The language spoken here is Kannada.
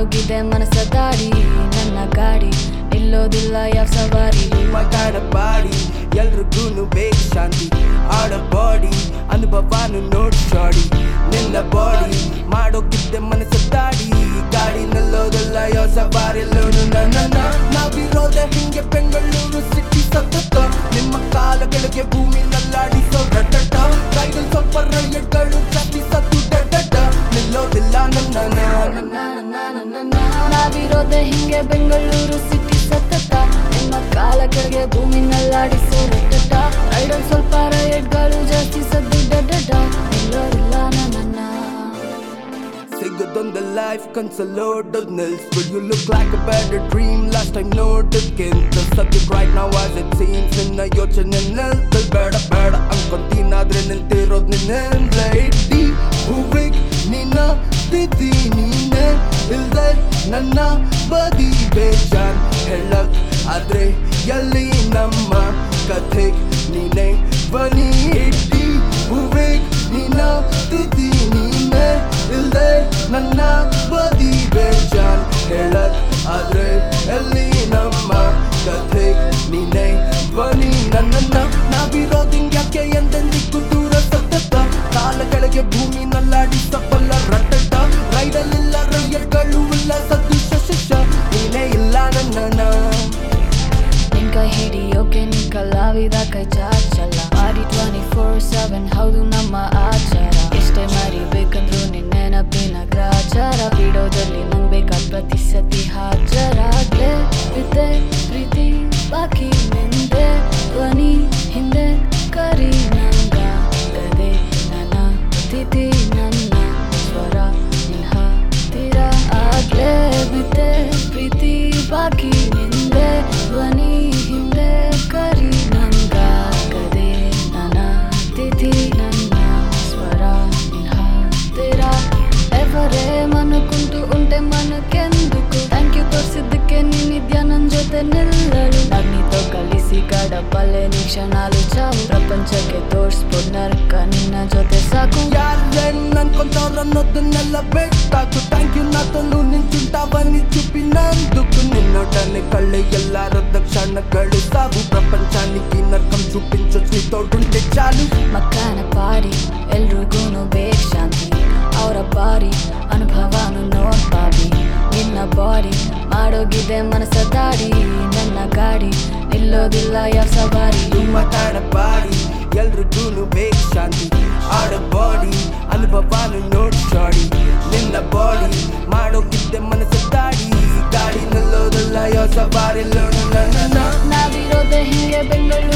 ಮಾಡೋಗಿದೆ ಮನಸ್ಸ ದಾಡಿ ನನ್ನ ಗಾಡಿ ನಿಲ್ಲೋದಿಲ್ಲ ಯಾವ ಸವಾರಿ ಮಾತಾಡ ಬಾಡಿ ಎಲ್ರಿಗೂನು ಬೇಕು ಶಾಂತಿ ಆಡ ಬಾಡಿ ಅನುಭವನು ನೋಡ್ ಶಾಡಿ ನಿನ್ನ ಬಾಡಿ ಮಾಡೋಗಿದ್ದೆ ಮನಸ್ಸ ದಾಡಿ ಗಾಡಿ ನಿಲ್ಲೋದಿಲ್ಲ ಯಾವ ಸವಾರಿ ನನ್ನ ನಾವಿರೋದೆ ಹಿಂಗೆ ಬೆಂಗಳೂರು ಸಿಟಿ ಸತತ ನಿಮ್ಮ ಕಾಲ ಕೆಳಗೆ ಭೂಮಿ ನಲ್ಲಾಡಿಸೋ ರಟಟ ಕೈಗಳು ಸ್ವಲ್ಪ ರೈಯಡ್ಗಳು ಚಪ್ಪಿಸತ್ತು ಡಟ ನಿಲ್ಲೋದಿಲ್ಲ ನಾವಿರೋದೆ ಹಿಂಗೆ ಬೆಂಗಳೂರು ಸಿಟಿ ಸತತ ನಿಮ್ಮ ಕಾಲ ಕೆಳಗೆ ಭೂಮಿ ನಲ್ಲಾಡಿಸೋ ರಟಟ ರೈಡಲ್ ಸ್ವಲ್ಪ ರೈಡ್ಗಳು ಜಾಸ್ತಿ ಸದ್ದು ಡಡ ನಿಲ್ಲೋದಿಲ್ಲ ನನ್ನ ಸಿಗದೊಂದು ಲೈಫ್ ಕನ್ಸಲೋಡದ್ ನಿಲ್ಸ್ Will you look like a better dream last time ನೋಡಕ್ಕಿಂತ ಸದ್ಯಕ್ right now as it seems ನಿನ್ನ ಯೋಚನೆ ನಿಲ್ತಲ್ ಬೇಡ ಬೇಡ ಅನ್ಕೊಂತೀನಾದ್ರೆ ನಿಂತಿರೋದ್ ನಿನ್ನ ಇಡ್ಡಿ ಹೂವಿಗ್ ನಿನ್ನ ತಿಥಿ ನೀನೆ ಇಲ್ದೆ ನನ್ನ ಬದಿ ಬೇಜಾನ್ ಹೇಳಕ್ ಆದ್ರೆ ಎಲ್ಲಿ ನಮ್ಮ ಕಥೆಗ್ ನೀನೆ ಬನ್ನಿ ಇಡ್ಡಿ ಹೂವಿಗ್ ನಿನ್ನ ತಿಥಿ ನೀನೆ ಇಲ್ದೆ ನನ್ನ ಬದಿ ಬೇಜಾನ್ ಹೇಳಕ್ ಆದ್ರೆ ಎಲ್ಲಿ ನಮ್ಮ ಕಥೆಗ್ ನೀನೆ ಬನ್ನಿ ನನ್ನನ್ನ ನಾವಿರೋದಿಂಗ್ಯಾಕೆ ಎಂದೆಂದಿಗೂ ದೂರ ಸತತ ಕಾಲ ಕೆಳಗೆ ಭೂಮಿ ನಲ್ಲಾಡಿಸಬಲ್ಲ ರಟಟ ರೈಡಲ್ಲಿಲ್ಲ ರೈಯಡ್ಗಳು ಇಲ್ಲ ಸದ್ದು ಶಶ ನೀನೇ ಇಲ್ಲ ನನ್ನ ನಿನ್ ಕೈ ಹಿಡಿಯೋಕೆ ನಿನ್ ಕಲಾವಿದ ಕೈ ಚಾಚಲ್ಲ ಆಡಿ 24/7 ಹೌದು ನಮ್ಮ ಆಚಾರ ಎಷ್ಟೇ ಮರಿಬೇಕಂದ್ರು ನಿನ್ನ ನೆನಪಿನ ಗ್ರಾಚಾರ ಬಿಡೋದಲ್ಲಿ ನಂಗ್ ಬೇಕಾದ ಪ್ರತಿ ಸತಿ ಹಾಜರಾಗ್ಲೇ ಬಿದ್ದೆ ಪ್ರೀತಿ ಬಾಕಿ ನಿಂದೆ ಧ್ವನಿ ಹಿಂದೆ ಕರಿ ನಂಗ ಗದೆ ನನ್ನ ತಿಥಿ ನನ್ನ ಸ್ವರ ನಿನ್ ಹತ್ತಿರ ಆಗ್ಲೇ ಬಿದ್ದೆ ಪ್ರೀತಿ ಬಾಕಿ ನಿಂದೆ ಧ್ವನಿ ಹಿಂದೆ ಕರಿ ನಂಗ ಗದೆ ನನ್ನ ತಿಥಿ ನನ್ನ ಸ್ವರ ನಿನ್ ಹತ್ತಿರ ఎవరే మనకుంటూ ఉంటే మనకెందుకు థ్యాంక్ యూ తోర్సిద్దకే నేనిద్యా నన్ జೊತೆ నిల్లಳು నీతో కలిసి గడపలేని క్షణాలు చావు ప్రపంచಕ್ಕೆ ತೋರ್ಸ್ಬೋದು ನರಕ ನಿನ್ನ ಜೊತೆ ಸಾಕು ಯಾರೇನ್ ಅನ್ಕೊಂತವ್ರ ಅನ್ನೋದನ್ನೆಲ್ಲ ಬೇಕಾಕು ಥ್ಯಾಂಕ್ ಯು ನಾತನು ನಿಂಚುಂಟಾವನಿ ಚುಪ್ಪಿ ನಂದುಕು ನಿನ್ನೊಡನೆ ಕಳ್ಳೆ ಎಲ್ಲಾರದ ಕ್ಷಣಗಳು ಸಾವು ಪ್ರಪಂಚಾనికి ನರ್ಕಂ చూపించొచ్చు తోడుంటే చాలు ಮಕ್ಕನ ಪಾಡಿ ಎಲ್ರಿಗೂನು ಬೇಕು ಶಾಂತಿ ಅವರ ಬಾರಿ ಅನುಭವನು ನೋಡ್ ಬಾಬಿ ನಿನ್ನ ಬಾಡಿ ಮಾಡೋಗಿದೆ ಮನಸ್ಸ ದಾಡಿ ನನ್ನ ಗಾಡಿ ನಿಲ್ಲೋದಿಲ್ಲ ಯಾವ ಸವಾರಿ ಮಾತಾಡ ಬಾಡಿ ಎಲ್ರಿಗೂನು ಬೇಕು ಶಾಂತಿ ಆಡ ಬಾಡಿ ಅನುಭವನು ನೋಡ್ ಶಾಡಿ ನಿನ್ನ ಬಾಡಿ ಮಾಡೋಗಿದ್ದೆ ಮನಸ್ಸ ದಾಡಿ ಗಾಡಿ ನಿಲ್ಲೋದಿಲ್ಲ ಯಾವ ಸವಾರಿ ನಾವಿರೋದೆ ಹಿಂಗೆ ಬೆಂಗಳೂರು